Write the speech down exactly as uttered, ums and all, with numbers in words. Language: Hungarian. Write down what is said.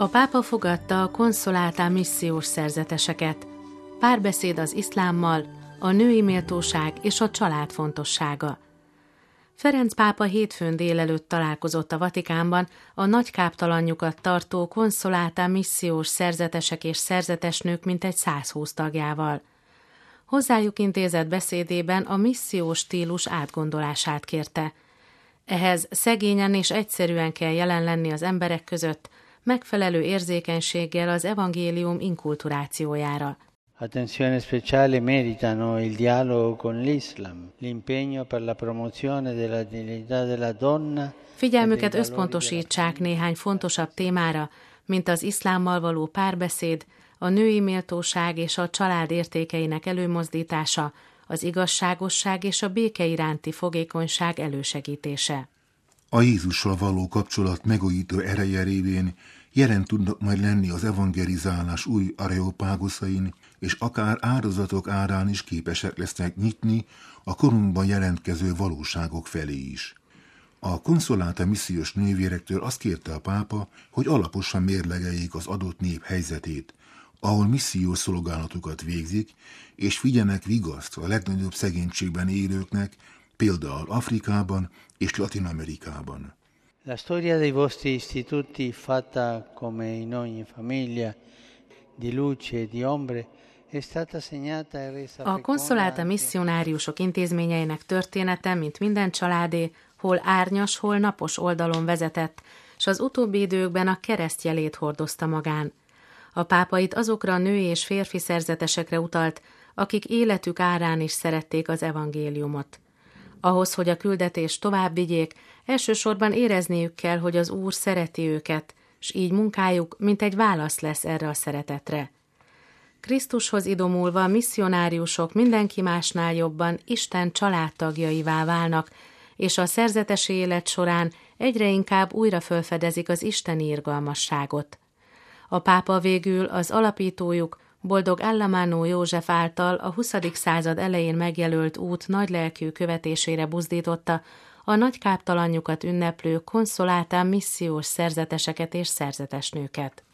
A pápa fogadta a Consolata missziós szerzeteseket. Párbeszéd az iszlámmal, a női méltóság és a család fontossága. Ferenc pápa hétfőn délelőtt találkozott a Vatikánban a nagykáptalanjukat tartó Consolata missziós szerzetesek és szerzetesnők mintegy százhúsz tagjával. Hozzájuk intézett beszédében a missziós stílus átgondolását kérte. Ehhez szegényen és egyszerűen kell jelen lenni az emberek között, megfelelő érzékenységgel az evangélium inkulturációjára. Attenzione speciale meritano il dialogo con l'Islam, l'impegno per la promozione della dignità della donna. Figyelmüket összpontosítsák néhány fontosabb témára, mint az iszlámmal való párbeszéd, a női méltóság és a család értékeinek előmozdítása, az igazságosság és a béke iránti fogékonyság elősegítése. A Jézussal való kapcsolat megújító ereje révén jelen tudnak majd lenni az evangelizálás új areopáguszain, és akár áldozatok árán is képesek lesznek nyitni a korunkban jelentkező valóságok felé is. A Consolata missziós nővérektől azt kérte a pápa, hogy alaposan mérlegeljék az adott nép helyzetét, ahol missziós szolgálatukat végzik, és vigyenek vigaszt a legnagyobb szegénységben élőknek, például Afrikában és Latin-Amerikában. La storia dei vostri istituti, fatta come in ogni famiglia, di luce e di ombre, è stata segnata e resa A Consolata misszionáriusok intézményeinek története, mint minden családé, hol árnyas, hol napos oldalon vezetett, s az utóbbi időkben a kereszt jelét hordozta magán. A pápa itt azokra a női és férfi szerzetesekre utalt, akik életük árán is szerették az evangéliumot. Ahhoz, hogy a küldetést tovább vigyék, elsősorban érezniük kell, hogy az Úr szereti őket, s így munkájuk mint egy válasz lesz erre a szeretetre. Krisztushoz idomulva a misszionáriusok mindenki másnál jobban Isten családtagjaivá válnak, és a szerzetesi élet során egyre inkább újra felfedezik az isteni irgalmasságot. A pápa végül az alapítójuk, Boldog Allamano József által a huszadik század elején megjelölt út nagylelkű követésére buzdította a nagykáptalanjukat ünneplő Consolata missziós szerzeteseket és szerzetesnőket.